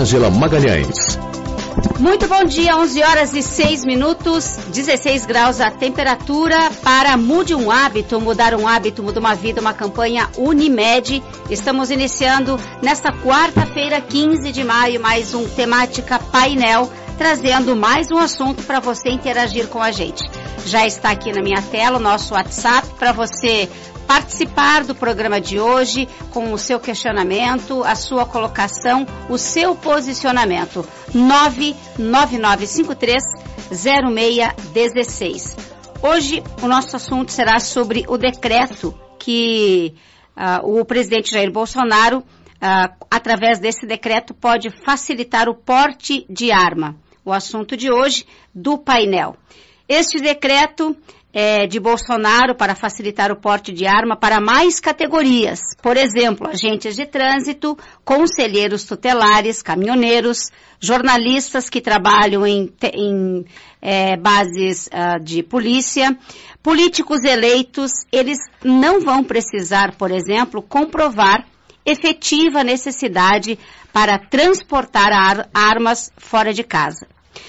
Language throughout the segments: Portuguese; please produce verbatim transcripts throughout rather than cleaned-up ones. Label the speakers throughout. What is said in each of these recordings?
Speaker 1: Rosângela Magalhães.
Speaker 2: Muito bom dia, onze horas e seis minutos, dezesseis graus a temperatura. Para Mude um Hábito, mudar um hábito, muda uma vida, uma campanha Unimed. Estamos iniciando nesta quarta-feira, quinze de maio, mais um Temática Painel, trazendo mais um assunto para você interagir com a gente. Já está aqui na minha tela o nosso WhatsApp para você participar do programa de hoje com o seu questionamento, a sua colocação, o seu posicionamento. nove nove nove cinco três zero seis um seis. Hoje o nosso assunto será sobre o decreto que uh, o presidente Jair Bolsonaro, uh, através desse decreto, pode facilitar o porte de arma. O assunto de hoje do painel. Este decreto é de Bolsonaro para facilitar o porte de arma para mais categorias. Por exemplo, agentes de trânsito, conselheiros tutelares, caminhoneiros, jornalistas que trabalham em, em é, bases uh, de polícia, políticos eleitos. Eles não vão precisar, por exemplo, comprovar efetiva necessidade para transportar ar, armas fora de casa.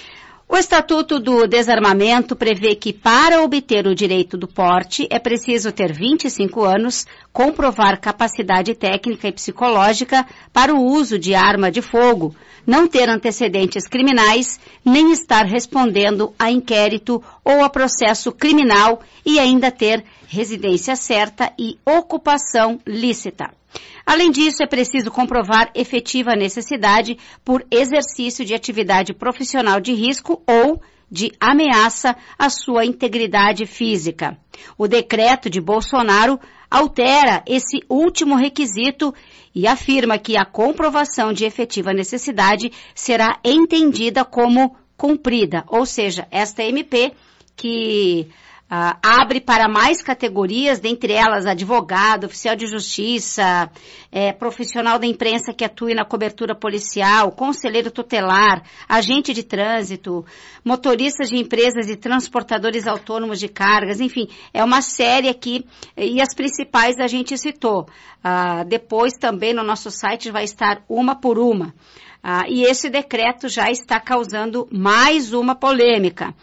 Speaker 2: O Estatuto do Desarmamento prevê que para obter o direito do porte é preciso ter vinte e cinco anos, comprovar capacidade técnica e psicológica para o uso de arma de fogo, não ter antecedentes criminais, nem estar respondendo a inquérito ou a processo criminal e ainda ter residência certa e ocupação lícita. Além disso, é preciso comprovar efetiva necessidade por exercício de atividade profissional de risco ou de ameaça à sua integridade física. O decreto de Bolsonaro altera esse último requisito e afirma que a comprovação de efetiva necessidade será entendida como cumprida, ou seja, esta M P que Uh, abre para mais categorias, dentre elas advogado, oficial de justiça, é, profissional da imprensa que atue na cobertura policial, conselheiro tutelar, agente de trânsito, motoristas de empresas e transportadores autônomos de cargas, enfim, é uma série aqui e as principais a gente citou. Uh, depois também no nosso site vai estar uma por uma. Uh, e esse decreto já está causando mais uma polêmica.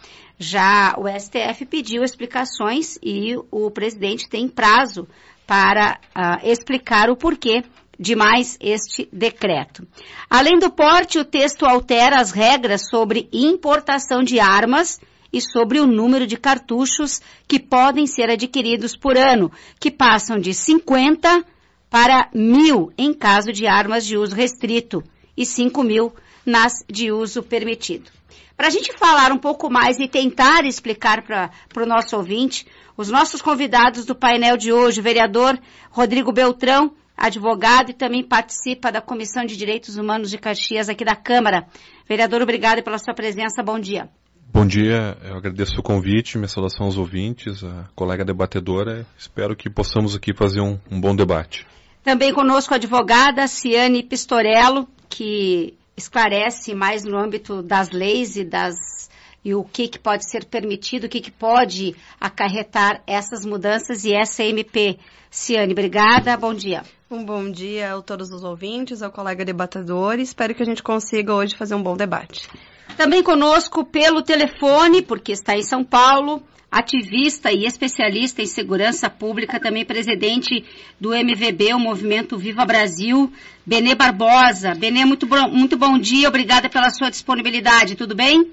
Speaker 2: Já o S T F pediu explicações e o presidente tem prazo para uh, explicar o porquê de mais este decreto. Além do porte, o texto altera as regras sobre importação de armas e sobre o número de cartuchos que podem ser adquiridos por ano, que passam de cinquenta para mil em caso de armas de uso restrito e cinco mil nas de uso permitido. Para a gente falar um pouco mais e tentar explicar para o nosso ouvinte, os nossos convidados do painel de hoje, o vereador Rodrigo Beltrão, advogado e também participa da Comissão de Direitos Humanos de Caxias aqui da Câmara. Vereador, obrigado pela sua presença, bom dia.
Speaker 3: Bom dia, eu agradeço o convite, minha saudação aos ouvintes, a colega debatedora, espero que possamos aqui fazer um, um bom debate.
Speaker 2: Também conosco a advogada Ciane Pistorello, que esclarece mais no âmbito das leis e, das, e o que, que pode ser permitido, o que, que pode acarretar essas mudanças e essa M P. Ciane, obrigada, bom dia.
Speaker 4: Um bom dia a todos os ouvintes, ao colega debatedor, e espero que a gente consiga hoje fazer um bom debate.
Speaker 2: Também conosco pelo telefone, porque está em São Paulo, ativista e especialista em segurança pública, também presidente do M V B, o Movimento Viva Brasil, Benê Barbosa. Benê, muito bom, muito bom dia, obrigada pela sua disponibilidade, tudo bem?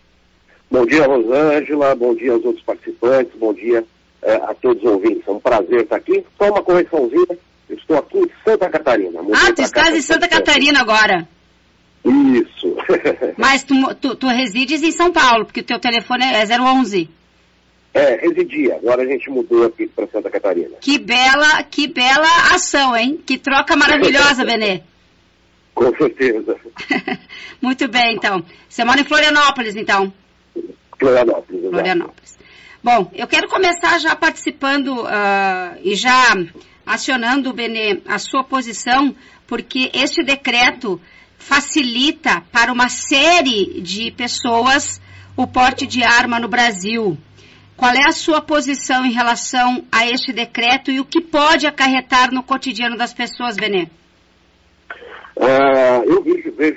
Speaker 5: Bom dia, Rosângela, bom dia aos outros participantes, bom dia eh, a todos os ouvintes, é um prazer estar aqui. Só uma correçãozinha, eu estou aqui em Santa Catarina.
Speaker 2: Ah, tu estás em Santa Catarina agora?
Speaker 5: Isso.
Speaker 2: Mas tu, tu, tu resides em São Paulo, porque o teu telefone é zero onze.
Speaker 5: É, residia. Agora a gente mudou aqui para Santa Catarina.
Speaker 2: Que bela, que bela ação, hein? Que troca maravilhosa, Benê.
Speaker 5: Com certeza.
Speaker 2: Muito bem, então. Você mora em Florianópolis, então?
Speaker 5: Florianópolis, exato.
Speaker 2: Florianópolis. Bom, eu quero começar já participando uh, e já acionando, Benê, a sua posição, porque este decreto facilita para uma série de pessoas o porte de arma no Brasil. Qual é a sua posição em relação a este decreto e o que pode acarretar no cotidiano das pessoas, Benê?
Speaker 5: Uh, eu vejo, vejo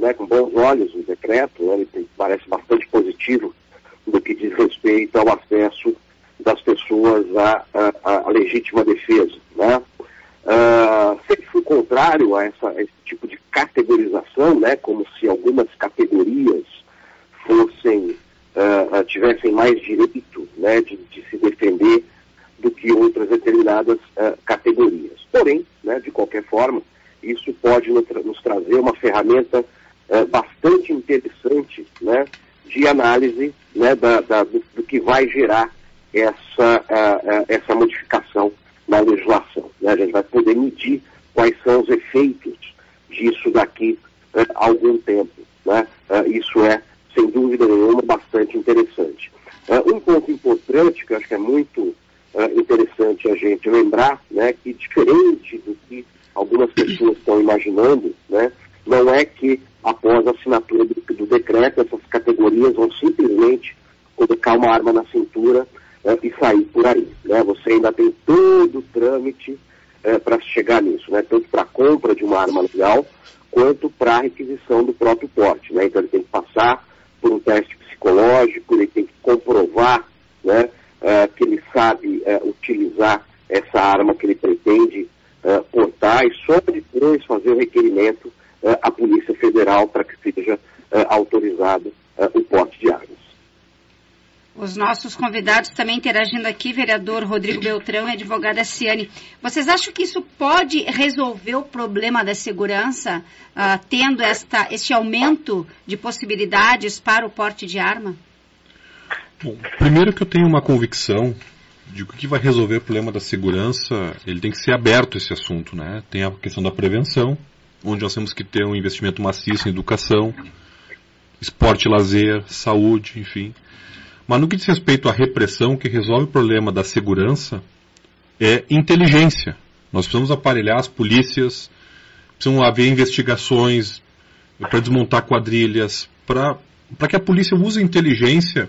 Speaker 5: né, com bons olhos o decreto, né, ele tem, parece bastante positivo no que diz respeito ao acesso das pessoas à, à, à legítima defesa, né? Uh, sempre fui contrário a, essa, a esse tipo de categorização, né, como se algumas categorias fossem, uh, tivessem mais direito, né, de, de se defender do que outras determinadas uh, categorias. Porém, né, de qualquer forma, isso pode nos, tra nos trazer uma ferramenta uh, bastante interessante, né, de análise, né, da, da, do, do que vai gerar essa, uh, uh, essa modificação na legislação, né? A gente vai poder medir quais são os efeitos disso daqui a uh, algum tempo, né? Uh, isso é, sem dúvida nenhuma, bastante interessante. Uh, um ponto importante, que eu acho que é muito uh, interessante a gente lembrar, né, que diferente do que algumas pessoas estão imaginando, né, não é que após a assinatura do, do decreto, essas categorias vão simplesmente colocar uma arma na cintura É, e sair por aí, né? Você ainda tem todo o trâmite é, para chegar nisso, né? Tanto para a compra de uma arma legal, quanto para a requisição do próprio porte, né? Então ele tem que passar por um teste psicológico, ele tem que comprovar, né, é, que ele sabe é, utilizar essa arma que ele pretende é, portar, e só depois fazer o requerimento é, à Polícia Federal para que seja é, autorizado é, o porte de armas.
Speaker 2: Os nossos convidados também interagindo aqui, vereador Rodrigo Beltrão e advogada Ciane. Vocês acham que isso pode resolver o problema da segurança, uh, tendo esta, este aumento de possibilidades para o porte de arma?
Speaker 3: Bom, primeiro que eu tenho uma convicção de que o que vai resolver o problema da segurança, ele tem que ser aberto esse assunto, né? Tem a questão da prevenção, onde nós temos que ter um investimento maciço em educação, esporte, lazer, saúde, enfim. Mas no que diz respeito à repressão, que resolve o problema da segurança é inteligência. Nós precisamos aparelhar as polícias, precisam haver investigações para desmontar quadrilhas, para que a polícia use a inteligência,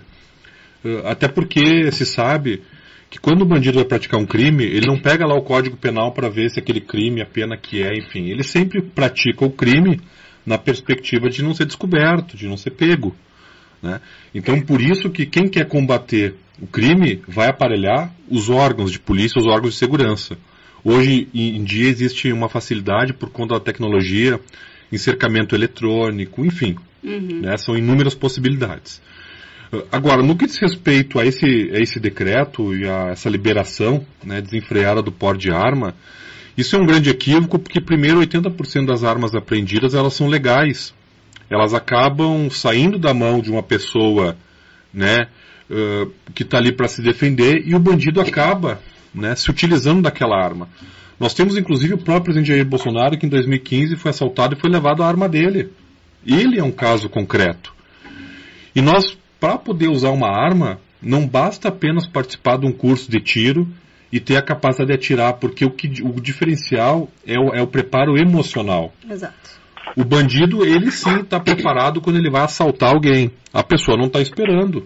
Speaker 3: até porque se sabe que quando o bandido vai praticar um crime, ele não pega lá o Código Penal para ver se aquele crime, a pena que é, enfim. Ele sempre pratica o crime na perspectiva de não ser descoberto, de não ser pego. Né? Então, por isso que quem quer combater o crime vai aparelhar os órgãos de polícia, os órgãos de segurança. Hoje em dia existe uma facilidade por conta da tecnologia, encercamento eletrônico, enfim. Uhum. Né? São inúmeras possibilidades. Agora, no que diz respeito a esse, a esse decreto e a essa liberação, né, desenfreada do porte de arma, isso é um grande equívoco, porque primeiro oitenta por cento das armas apreendidas elas são legais. Elas acabam saindo da mão de uma pessoa, né, uh, que está ali para se defender, e o bandido acaba, né, se utilizando daquela arma. Nós temos inclusive o próprio presidente Jair Bolsonaro, que em dois mil e quinze foi assaltado e foi levado a arma dele. Ele é um caso concreto. E nós, para poder usar uma arma, não basta apenas participar de um curso de tiro e ter a capacidade de atirar, porque o, que, o diferencial é o, é o preparo emocional.
Speaker 4: Exato.
Speaker 3: O bandido, ele sim está preparado quando ele vai assaltar alguém. A pessoa não está esperando.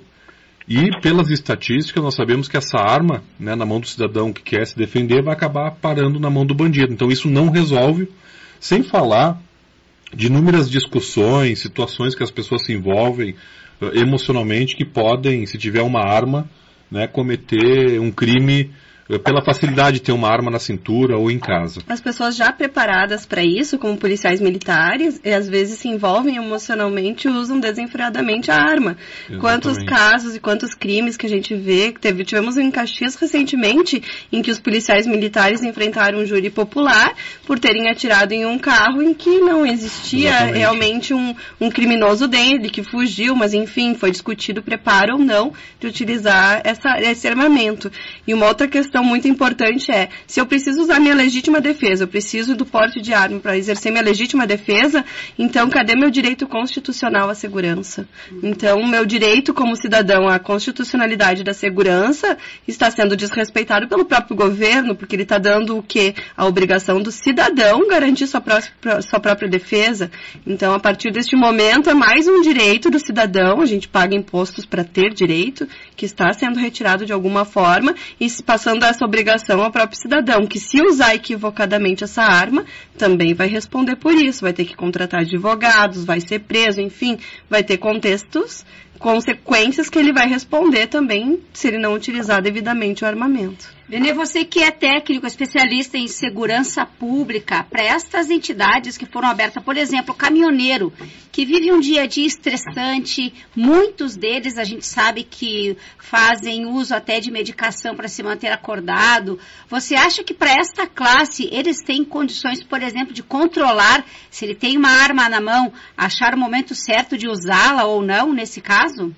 Speaker 3: E pelas estatísticas, nós sabemos que essa arma, né, na mão do cidadão que quer se defender, vai acabar parando na mão do bandido. Então isso não resolve, sem falar de inúmeras discussões, situações que as pessoas se envolvem uh, emocionalmente, que podem, se tiver uma arma, né, cometer um crime pela facilidade de ter uma arma na cintura ou em casa.
Speaker 4: As pessoas já preparadas para isso, como policiais militares, e às vezes se envolvem emocionalmente e usam desenfreadamente a arma. Exatamente. Quantos casos e quantos crimes que a gente vê, teve, tivemos em Caxias recentemente, em que os policiais militares enfrentaram um júri popular por terem atirado em um carro em que não existia Exatamente. realmente um, um criminoso dele, que fugiu, mas enfim, foi discutido o preparo ou não de utilizar essa, esse armamento. E uma outra questão muito importante é, se eu preciso usar minha legítima defesa, eu preciso do porte de arma para exercer minha legítima defesa, então cadê meu direito constitucional à segurança? Então, meu direito como cidadão à constitucionalidade da segurança está sendo desrespeitado pelo próprio governo, porque ele está dando o quê? A obrigação do cidadão garantir sua, pró sua própria defesa. Então, a partir deste momento, é mais um direito do cidadão, a gente paga impostos para ter direito, que está sendo retirado de alguma forma e se passando essa obrigação ao próprio cidadão, que se usar equivocadamente essa arma, também vai responder por isso, vai ter que contratar advogados, vai ser preso, enfim, vai ter contextos, consequências que ele vai responder também se ele não utilizar devidamente o armamento.
Speaker 2: Benê, você que é técnico, especialista em segurança pública, para estas entidades que foram abertas, por exemplo, o caminhoneiro, que vive um dia a dia estressante, muitos deles a gente sabe que fazem uso até de medicação para se manter acordado. Você acha que para esta classe eles têm condições, por exemplo, de controlar, se ele tem uma arma na mão, achar o momento certo de usá-la ou não, nesse caso?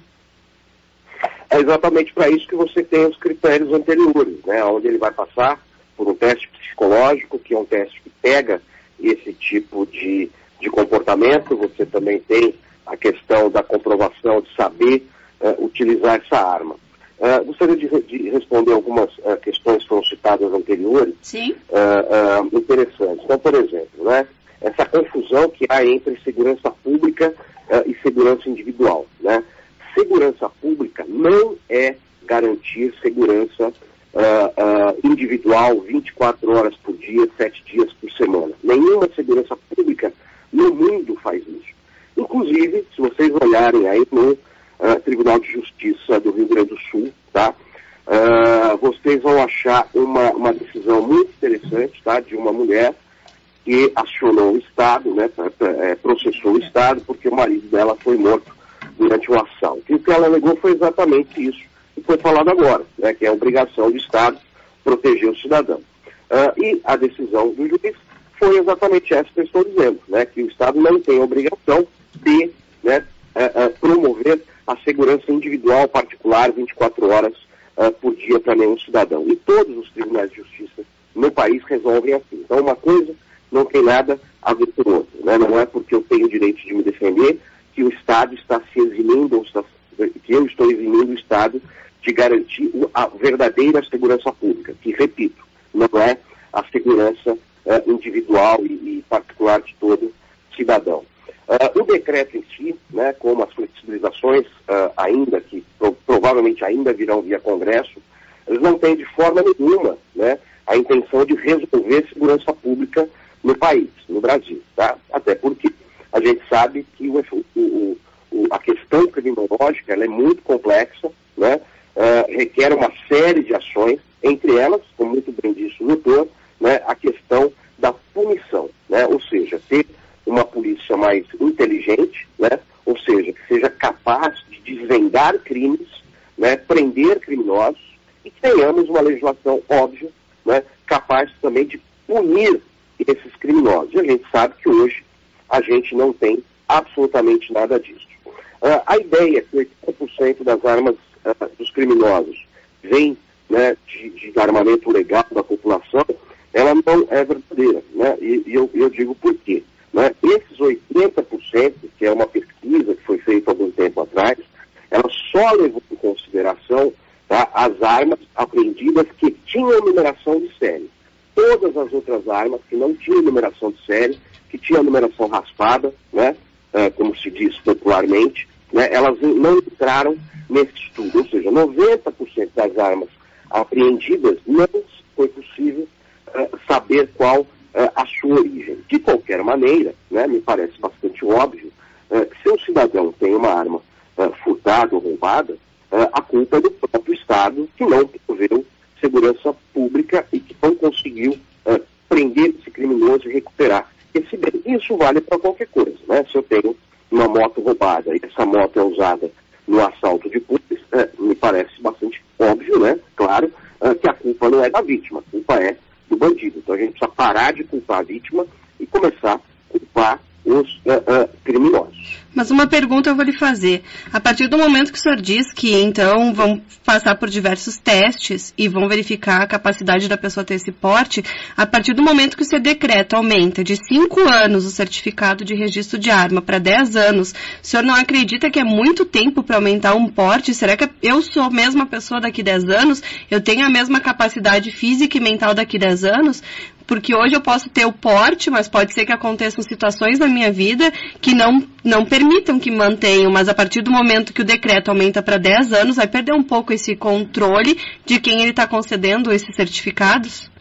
Speaker 5: É exatamente para isso que você tem os critérios anteriores, né, onde ele vai passar por um teste psicológico, que é um teste que pega esse tipo de, de comportamento. Você também tem a questão da comprovação de saber uh, utilizar essa arma. Uh, gostaria de, de responder algumas uh, questões que foram citadas anteriores.
Speaker 2: Sim.
Speaker 5: Uh, uh, interessantes. Então, por exemplo, né, essa confusão que há entre segurança pública uh, e segurança individual, né? Segurança pública não é garantir segurança uh, uh, individual vinte e quatro horas por dia, sete dias por semana. Nenhuma segurança pública no mundo faz isso. Inclusive, se vocês olharem aí no uh, Tribunal de Justiça do Rio Grande do Sul, tá? Uh, vocês vão achar uma, uma decisão muito interessante, tá? De uma mulher que acionou o Estado, né? Processou o Estado porque o marido dela foi morto durante o assalto. E o que ela alegou foi exatamente isso que foi falado agora, né, que é a obrigação do Estado proteger o cidadão. Uh, e a decisão do juiz foi exatamente essa que eu estou dizendo, né, que o Estado não tem a obrigação de, né, uh, uh, promover a segurança individual particular vinte e quatro horas uh, por dia para nenhum cidadão. E todos os tribunais de justiça no país resolvem assim. Então uma coisa não tem nada a ver com outra, né, não é porque eu tenho o direito de me defender que o Estado está se eximindo, ou está, que eu estou eximindo o Estado de garantir a verdadeira segurança pública, que, repito, não é a segurança uh, individual e, e particular de todo cidadão. Uh, o decreto em si, né, como as flexibilizações, uh, ainda que pro, provavelmente ainda virão via Congresso, eles não têm de forma nenhuma, né, a intenção de resolver segurança pública no país, no Brasil, tá? Até porque a gente sabe que o, o, o, a questão criminológica ela é muito complexa, né? Uh, requer uma série de ações, entre elas, como muito bem disse o doutor, né, a questão da punição, né? Ou seja, ter uma polícia mais inteligente, né? Ou seja, que seja capaz de desvendar crimes, né, prender criminosos e que tenhamos uma legislação óbvia, né, capaz também de punir esses criminosos. E a gente sabe que hoje a gente não tem absolutamente nada disso. Uh, a ideia que oitenta por cento das armas uh, dos criminosos vem, né, de, de armamento legal da população, ela não é verdadeira, né? E, e eu, eu digo por quê, né? Esses oitenta por cento, que é uma pesquisa que foi feita há algum tempo atrás, ela só levou em consideração, tá, as armas apreendidas que tinham numeração de série. Todas as outras armas que não tinham numeração de série, que tinha numeração raspada, né, uh, como se diz popularmente, né, elas não entraram nesse estudo. Ou seja, noventa por cento das armas apreendidas não foi possível uh, saber qual uh, a sua origem. De qualquer maneira, né, me parece bastante óbvio, uh, que se um cidadão tem uma arma uh, furtada ou roubada, uh, a culpa é do próprio Estado, que não proveu segurança pública e que não conseguiu uh, prender esse criminoso e recuperar esse bem. Isso vale para qualquer coisa, né? Se eu tenho uma moto roubada e essa moto é usada no assalto de putas, é, me parece bastante óbvio, né? Claro, é, que a culpa não é da vítima, a culpa é do bandido. Então a gente precisa parar de culpar a vítima e começar a culpar os uh, uh, criminosos.
Speaker 4: Mas uma pergunta eu vou lhe fazer. A partir do momento que o senhor diz que, então, vão passar por diversos testes e vão verificar a capacidade da pessoa ter esse porte, a partir do momento que o seu decreto aumenta de cinco anos o certificado de registro de arma para dez anos, o senhor não acredita que é muito tempo para aumentar um porte? Será que eu sou a mesma pessoa daqui a dez anos? Eu tenho a mesma capacidade física e mental daqui a dez anos? porque hoje eu posso ter o porte, mas pode ser que aconteçam situações na minha vida que não, não permitam que mantenham, mas a partir do momento que o decreto aumenta para dez anos, vai perder um pouco esse controle de quem ele está concedendo esses certificados?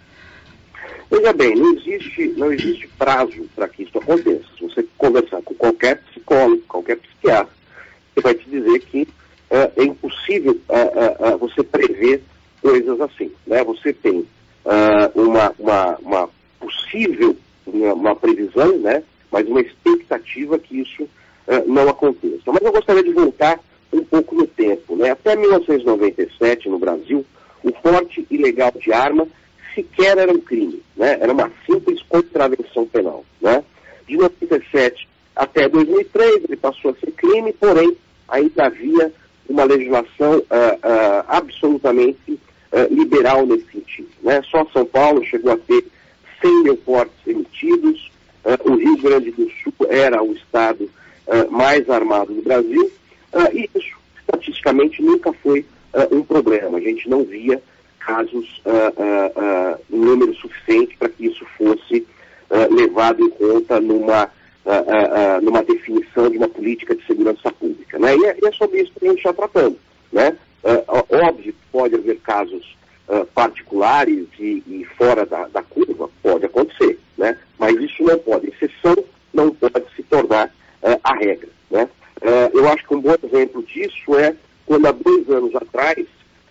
Speaker 5: Veja bem, não existe, não existe prazo para que isso aconteça. Se você conversar com qualquer psicólogo, qualquer psiquiatra, ele vai te dizer que uh, é impossível uh, uh, uh, você prever coisas assim, né? Você tem uh, uma, uma, uma possível, uma, uma previsão, né? Mas uma expectativa que isso uh, não aconteça. Mas eu gostaria de voltar um pouco no tempo, né? Até mil novecentos e noventa e sete, no Brasil, o porte ilegal de arma sequer era um crime, né? Era uma simples contravenção penal, né? De noventa e sete até dois mil e três ele passou a ser crime, porém ainda havia uma legislação uh, uh, absolutamente uh, liberal nesse sentido, né? Só São Paulo chegou a ter cem mil portes emitidos, uh, o Rio Grande do Sul era o estado uh, mais armado do Brasil, uh, e isso estatisticamente nunca foi uh, um problema. A gente não via casos uh, uh, uh, em número suficiente para que isso fosse uh, levado em conta numa, uh, uh, uh, numa definição de uma política de segurança pública, né? E é, e é sobre isso que a gente está tratando, né? Uh, óbvio que pode haver casos uh, particulares e, e fora da, da curva, pode acontecer, né? Mas isso não pode, exceção não pode se tornar uh, a regra, né? Uh, eu acho que um bom exemplo disso é quando há dois anos atrás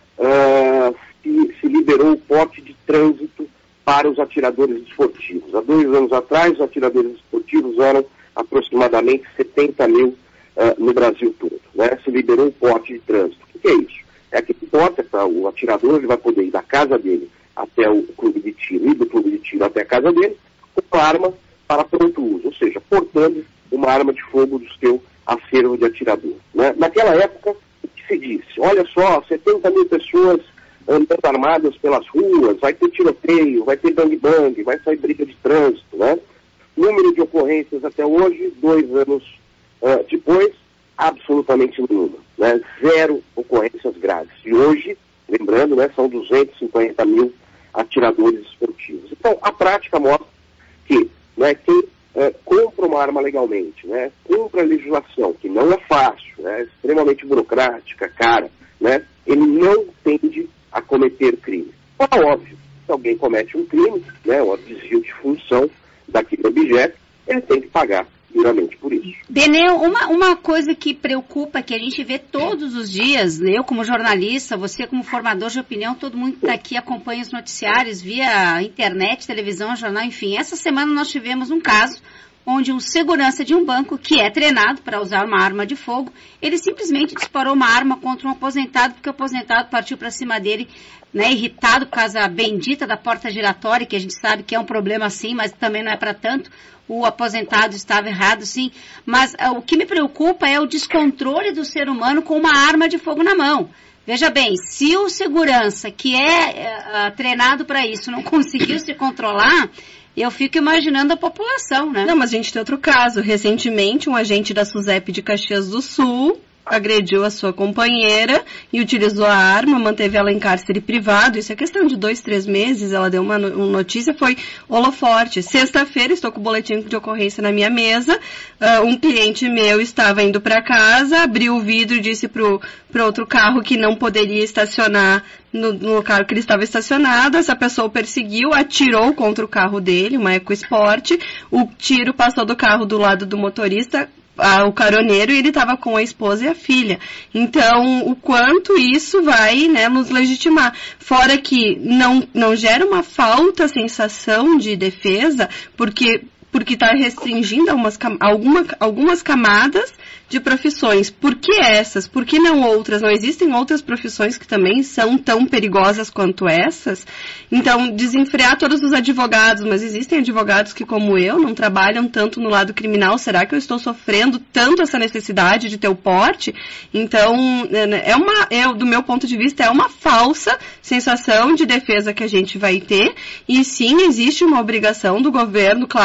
Speaker 5: uh, se, se liberou o porte de trânsito para os atiradores esportivos. Há dois anos atrás, os atiradores esportivos eram aproximadamente setenta mil uh, no Brasil todo, né? Se liberou o porte de trânsito. O que é isso? É aquele porte, tá? O atirador ele vai poder ir da casa dele até o clube de tiro e do clube de tiro até a casa dele com arma para pronto uso, ou seja, portando uma arma de fogo do seu acervo de atirador, né? Naquela época, o que se disse? Olha só, setenta mil pessoas andando armadas pelas ruas, vai ter tiroteio, vai ter bang-bang, vai sair briga de trânsito, né? Número de ocorrências até hoje, dois anos uh, depois, absolutamente nenhuma, né? Zero ocorrências graves. E hoje, lembrando, né, são duzentos e cinquenta mil atiradores esportivos. Então, a prática mostra que, né, quem uh, compra uma arma legalmente, né, cumpre a legislação, que não é fácil, né, é extremamente burocrática, cara, né, ele não tende a cometer crime. É óbvio, se alguém comete um crime, né, um desvio de função daquele objeto, ele tem que pagar duramente por isso.
Speaker 2: Benê, uma, uma coisa que preocupa, que a gente vê todos os dias, eu como jornalista, você como formador de opinião, todo mundo que está aqui acompanha os noticiários via internet, televisão, jornal, enfim. Essa semana nós tivemos um caso onde um segurança de um banco, que é treinado para usar uma arma de fogo, ele simplesmente disparou uma arma contra um aposentado, porque o aposentado partiu para cima dele, né, irritado por causa bendita da porta giratória, que a gente sabe que é um problema sim, mas também não é para tanto. O aposentado estava errado, sim. Mas uh, o que me preocupa é o descontrole do ser humano com uma arma de fogo na mão. Veja bem, se o segurança, que é uh, treinado para isso, não conseguiu se controlar, eu fico imaginando a população, né?
Speaker 4: Não, mas a gente tem outro caso. Recentemente, um agente da SUSEP de Caxias do Sul agrediu a sua companheira e utilizou a arma, manteve ela em cárcere privado. Isso é questão de dois, três meses. Ela deu uma, uma notícia, foi holoforte. Sexta-feira, estou com o boletim de ocorrência na minha mesa. Uh, um cliente meu estava indo para casa, abriu o vidro e disse pro, pro outro carro que não poderia estacionar no, no local que ele estava estacionado. Essa pessoa o perseguiu, atirou contra o carro dele, uma EcoSport. O tiro passou do carro do lado do motorista, o caroneiro, e ele estava com a esposa e a filha. Então, o quanto isso vai, né, nos legitimar. Fora que não, não gera uma falta sensação de defesa, porque porque está restringindo algumas, alguma, algumas camadas de profissões. Por que essas? Por que não outras? Não existem outras profissões que também são tão perigosas quanto essas? Então, desenfrear todos os advogados, mas existem advogados que, como eu, não trabalham tanto no lado criminal. Será que eu estou sofrendo tanto essa necessidade de ter o porte? Então, é uma, é, do meu ponto de vista, é uma falsa sensação de defesa que a gente vai ter. E sim, existe uma obrigação do governo, claro que não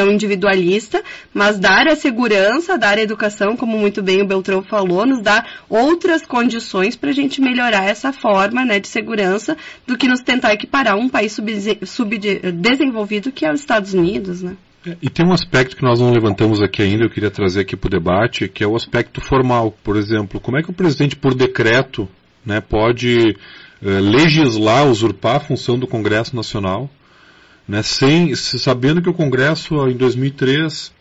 Speaker 4: visão individualista, mas dar a segurança, dar a educação, como muito bem o Beltrão falou, nos dá outras condições para a gente melhorar essa forma, né, de segurança do que nos tentar equiparar um país subdesenvolvido que é os Estados Unidos, né?
Speaker 3: E tem um aspecto que nós não levantamos aqui ainda, eu queria trazer aqui para o debate, que é o aspecto formal. Por exemplo, como é que o presidente, por decreto, né, pode eh, legislar, usurpar a função do Congresso Nacional, né, sem, sabendo que o Congresso, em dois mil e três,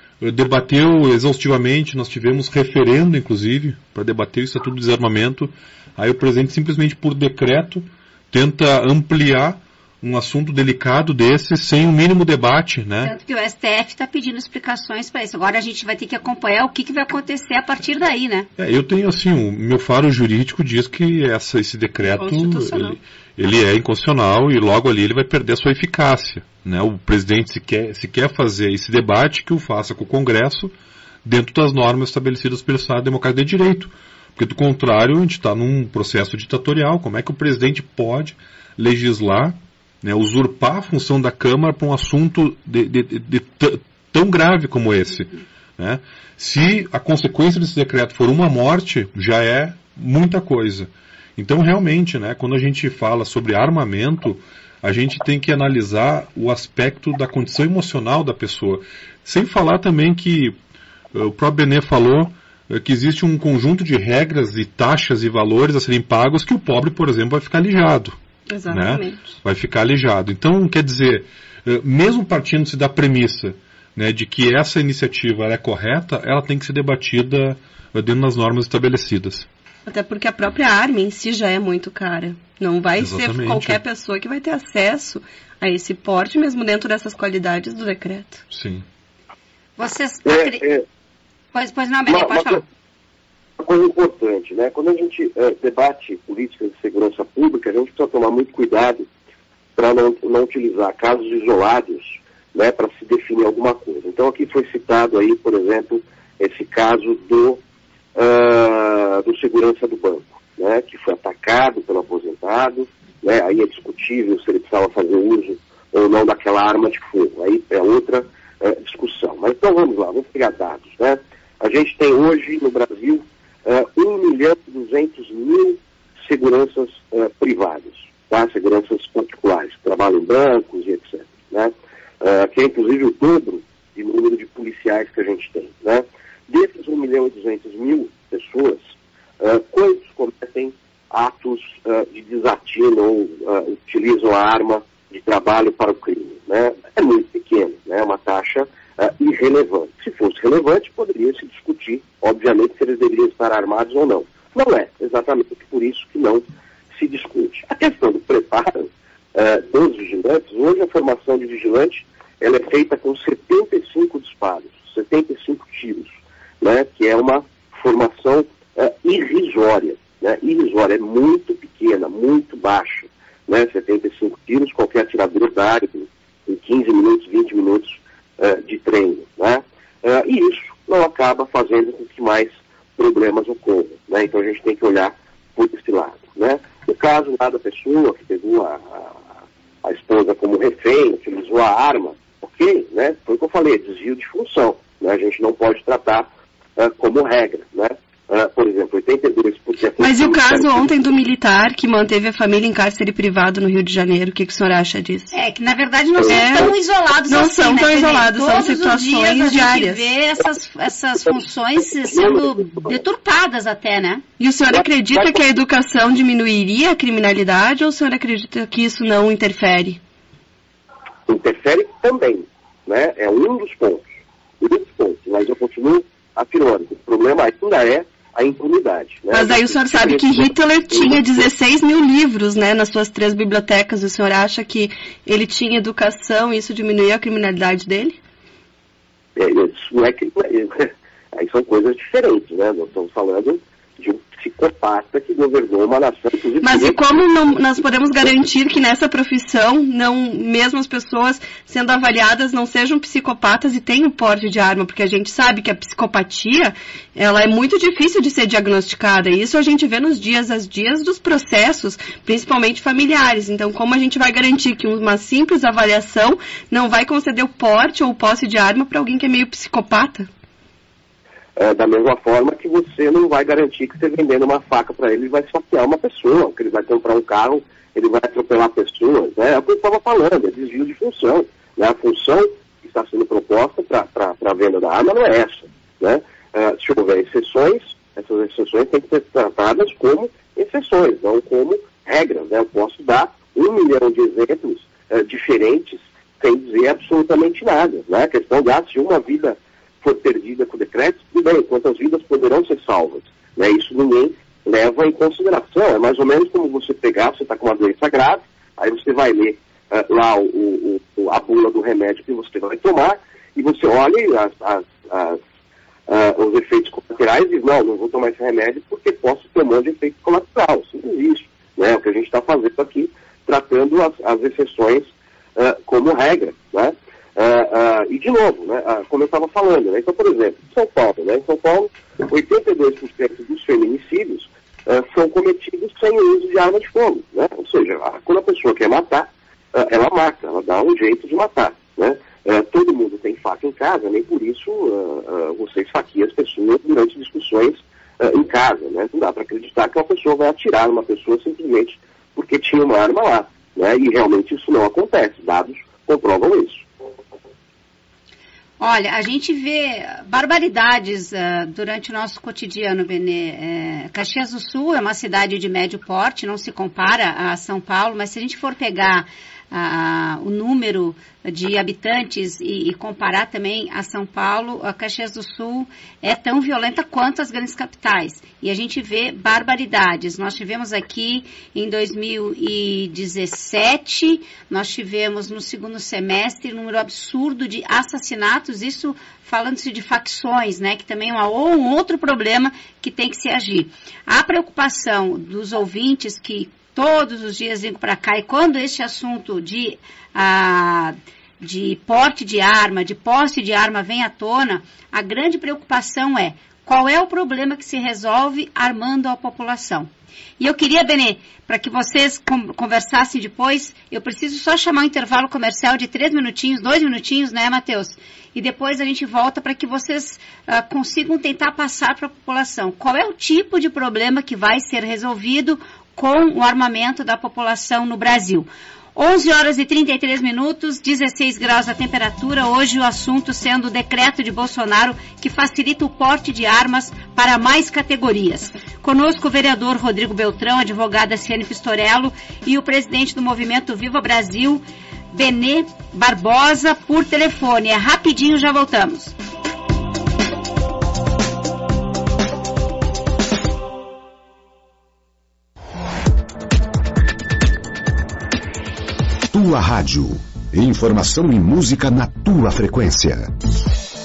Speaker 3: debateu exaustivamente, nós tivemos referendo, inclusive, para debater o Estatuto do Desarmamento. Aí o presidente, simplesmente por decreto, tenta ampliar um assunto delicado desse sem o mínimo debate, né?
Speaker 2: Tanto que o S T F está pedindo explicações para isso. Agora a gente vai ter que acompanhar o que, que vai acontecer a partir daí, né?
Speaker 3: É, eu tenho, assim, o meu faro jurídico diz que essa, esse decreto, ele, ele é inconstitucional e logo ali ele vai perder a sua eficácia, né? O presidente, se quer, se quer fazer esse debate, que o faça com o Congresso, dentro das normas estabelecidas pelo Estado Democrático de Direito. Porque, do contrário, a gente está num processo ditatorial. Como é que o presidente pode legislar, né, usurpar a função da Câmara para um assunto de, de, de, de t- tão grave como esse? Né? Se a consequência desse decreto for uma morte, já é muita coisa. Então, realmente, né, quando a gente fala sobre armamento, a gente tem que analisar o aspecto da condição emocional da pessoa. Sem falar também que uh, o próprio Benê falou uh, que existe um conjunto de regras e taxas e valores a serem pagos que o pobre, por exemplo, vai ficar alijado.
Speaker 4: Exatamente.
Speaker 3: Né? Vai ficar alijado. Então, quer dizer, mesmo partindo-se da premissa, né, de que essa iniciativa é correta, ela tem que ser debatida dentro das normas estabelecidas.
Speaker 4: Até porque a própria arma em si já é muito cara. Não vai Exatamente. Ser qualquer pessoa que vai ter acesso a esse porte, mesmo dentro dessas qualidades do decreto.
Speaker 3: Sim.
Speaker 2: Vocês...
Speaker 5: É, é...
Speaker 2: Pois, pois não, Benê, pode falar.
Speaker 5: Uma coisa importante, né? Quando a gente é, debate políticas de segurança pública, a gente precisa tomar muito cuidado para não, não utilizar casos isolados, né, para se definir alguma coisa. Então aqui foi citado aí, por exemplo, esse caso do, uh, do segurança do banco, né, que foi atacado pelo aposentado, né, aí é discutível se ele precisava fazer uso ou não daquela arma de fogo. Aí é outra uh, discussão. Mas então vamos lá, vamos pegar dados, né? A gente tem hoje no Brasil Uh, um milhão e duzentos mil seguranças uh, privadas, tá? Seguranças particulares, que trabalham em bancos e etcétera. Né? Uh, que é inclusive o dobro de número de policiais que a gente tem. Né? Desses um milhão e duzentos mil pessoas, uh, quantos cometem atos uh, de desatino ou uh, utilizam a arma de trabalho para o crime? Né? É muito pequeno, né? É uma taxa uh, irrelevante. Se fosse relevante, poderia se discutir, obviamente, se eles deveriam estar armados ou não. Não é exatamente por isso que não se discute. A questão do preparo uh, dos vigilantes, hoje a formação de vigilante ela é feita com setenta e cinco disparos, setenta e cinco tiros, né, que é uma formação uh, irrisória. Né, irrisória, é muito pequena, muito baixa. Né, setenta e cinco tiros, qualquer atirador dá área em quinze minutos, vinte minutos uh, de treino. Né, uh, e isso não acaba fazendo com que mais problemas ocorram. Né? Então a gente tem que olhar por esse lado. Né? No caso lá da pessoa que pegou a, a, a esposa como refém, utilizou a arma, ok, né? Foi o que eu falei, desvio de função. Né? A gente não pode tratar uh, como regra. Né? Uh, por exemplo, oitenta e dois por cento...
Speaker 4: Mas e o caso ontem do militar que manteve a família em cárcere privado no Rio de Janeiro? O que, que o senhor acha disso?
Speaker 2: É, que na verdade não são é, tão isolados
Speaker 4: não
Speaker 2: assim,
Speaker 4: são
Speaker 2: né,
Speaker 4: tão isolados, são situações diárias.
Speaker 2: A gente vê essas, essas funções sendo deturpadas até, né?
Speaker 4: E o senhor acredita que a educação diminuiria a criminalidade ou o senhor acredita que isso não interfere?
Speaker 5: Interfere também, né? É um dos pontos. Um dos pontos, mas eu continuo afirmando que o problema ainda é a impunidade. Né?
Speaker 4: Mas aí o senhor sabe que Hitler tinha dezesseis mil livros, né, nas suas três bibliotecas. O senhor acha que ele tinha educação e isso diminuiu a criminalidade dele?
Speaker 5: É, isso não é criminalidade. Aí são coisas diferentes, né? Nós estamos falando de um psicopata que governou uma nação.
Speaker 4: Mas e como não, nós podemos garantir que nessa profissão, não, mesmo as pessoas sendo avaliadas não sejam psicopatas e tenham porte de arma? Porque a gente sabe que a psicopatia, ela é muito difícil de ser diagnosticada. E isso a gente vê nos dias a dias dos processos, principalmente familiares. Então, como a gente vai garantir que uma simples avaliação não vai conceder o porte ou posse de arma para alguém que é meio psicopata?
Speaker 5: É, da mesma forma que você não vai garantir que você vendendo uma faca para ele, ele vai esfaquear uma pessoa, que ele vai comprar um carro, ele vai atropelar pessoas, né? É o que eu estava falando, é desvio de função, né? A função que está sendo proposta para a venda da arma não é essa, né? É, se houver exceções, essas exceções têm que ser tratadas como exceções, não como regras, né? Eu posso dar um milhão de exemplos é, diferentes sem dizer absolutamente nada, né? A questão de, ah, se uma vida for perdida com decreto, tudo bem, quantas vidas poderão ser salvas, né? Isso ninguém leva em consideração. É mais ou menos como você pegar, você está com uma doença grave, aí você vai ler uh, lá o, o, a bula do remédio que você vai tomar, e você olha as, as, as, uh, os efeitos colaterais e diz, não, não vou tomar esse remédio porque posso ter um monte de efeito colateral. Simples isso, né? O que a gente está fazendo aqui, tratando as, as exceções uh, como regra, né? Uh, uh, e de novo, né, uh, como eu estava falando, né, então, por exemplo, em São Paulo, né, em São Paulo, oitenta e dois por cento dos feminicídios uh, são cometidos sem o uso de arma de fogo, né? Ou seja, a, quando a pessoa quer matar, uh, ela mata, ela dá um jeito de matar, né? Uh, todo mundo tem faca em casa, nem por isso uh, uh, você esfaqueia as pessoas durante discussões uh, em casa, né? Não dá para acreditar que uma pessoa vai atirar numa pessoa simplesmente porque tinha uma arma lá, né? E realmente isso não acontece, dados comprovam isso.
Speaker 2: Olha, a gente vê barbaridades uh, durante o nosso cotidiano, Benê. É, Caxias do Sul é uma cidade de médio porte, não se compara a São Paulo, mas se a gente for pegar uh, o número de habitantes e, e comparar também a São Paulo, a Caxias do Sul é tão violenta quanto as grandes capitais. E a gente vê barbaridades. Nós tivemos aqui em dois mil e dezessete, nós tivemos no segundo semestre um número absurdo de assassinatos, isso falando-se de facções, né, que também é uma, um outro problema que tem que se agir. A preocupação dos ouvintes que todos os dias vêm para cá, e quando este assunto de, ah, de porte de arma, de posse de arma vem à tona, a grande preocupação é qual é o problema que se resolve armando a população. E eu queria, Benê, para que vocês conversassem depois, eu preciso só chamar um intervalo comercial de três minutinhos, dois minutinhos, né, Matheus? E depois a gente volta para que vocês uh, consigam tentar passar para a população. Qual é o tipo de problema que vai ser resolvido com o armamento da população no Brasil? onze horas e trinta e três minutos, dezesseis graus a temperatura. Hoje o assunto sendo o decreto de Bolsonaro que facilita o porte de armas para mais categorias. Conosco o vereador Rodrigo Beltrão, advogada Ciane Pistorello e o presidente do Movimento Viva Brasil, Benê Barbosa, por telefone. É rapidinho, já voltamos.
Speaker 1: Tua Rádio. Informação e música na tua frequência.